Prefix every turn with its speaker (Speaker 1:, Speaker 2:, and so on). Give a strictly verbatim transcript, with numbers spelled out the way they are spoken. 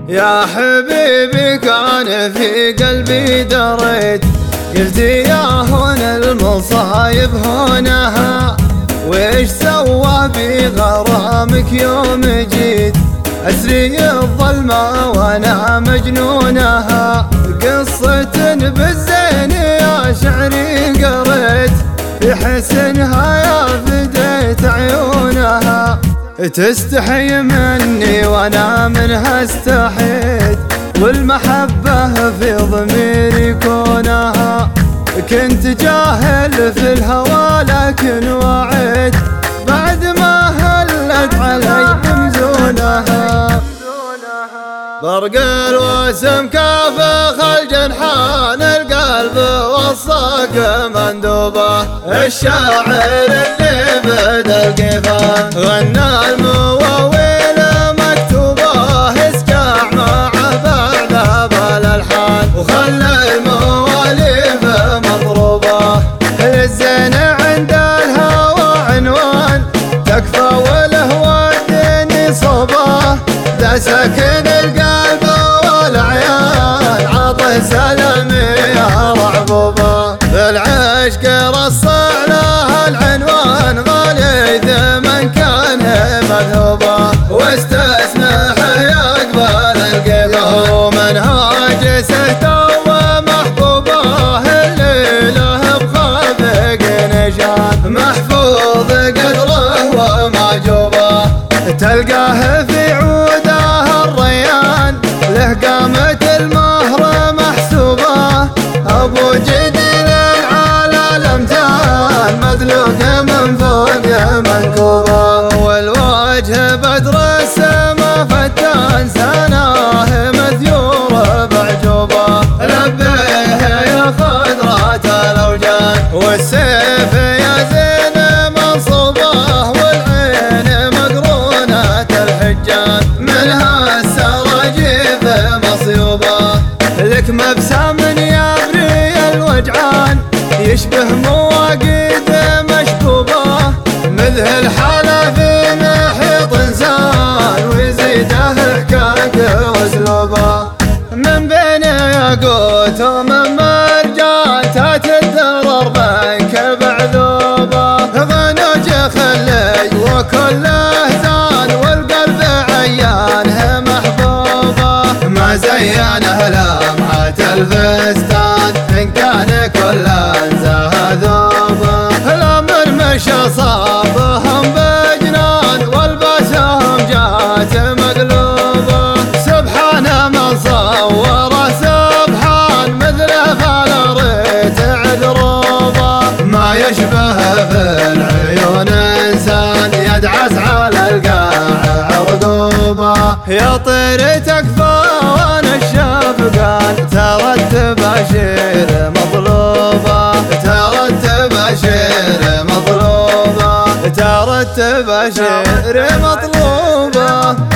Speaker 1: يا حبيبي كان في قلبي دريت، قلت يا هنا المصايب هونها، ويش سوى بغرامك يوم جيت أسري الظلمة وانا مجنونها. قصة بالزين يا شعري قريت، في حسنها يا فديت عيونها، تستحي مني وانا منها استحيت، والمحبة في ضميري كونها. كنت جاهل في الهوى لكن وعيت، بعد ما هلت علي مزونها. برق الوسم كافخ الجنحان، القلب وصاك مندوبه، الشاعر اللي بدا القفان غنى المواويل مكتوبه، اسكع مع بعض بالالحان وخلى المواليف مضروبه. الزين عند الهوى عنوان تكفى والهوى الدني صوبه، ذا سكن القلب والعيان عطه سلامي يا رعبوبه. بالعشق رصع له العنوان غالي ثمن كان مذهوبه، واستسمح يقبل القبه، ومنهاج سهته ومحبوبه، اللي له بخافق نشان محفوظ قدره ومعجوبه. تلقاه في عوده الريان له قامة المهر محسوبة، أبو جديد على الأمثال مدلوق من فوق منكوبة، والوجه بدر السما فتان سناه مثيور بعجوبة. لبيه يا خضرة الأوجان، والسيف يا زين منصوبة، والعين مقرونة الحجان منها السراجيف مصيوبة. لك مبسم يبري الوجعان يشبه مواقيد مشبوبة، مذهل حالة في محيط انسان ويزيده حكاك واسلوبه. من بين ياقوت ومن مرجان تات الدرر بنك بعذوبه، غنوج خلي وكله زان والقلب عيانه محبوبه، ما زينه لمعة الفستان إن كان كله انزه ذوبه. الأمر مشى صابهم بجنان والبسهم جات مقلوبه، سبحان من صوره سبحان مثله فالريت عذروبه، ما يشبه في العيون انسان يدعس على القاع عرقوبه. يا طير تكفى وانا الشفقان ترتب اشير مطلوبه، ترتب اشير مطلوبه، ترتب اشير مطلوبه.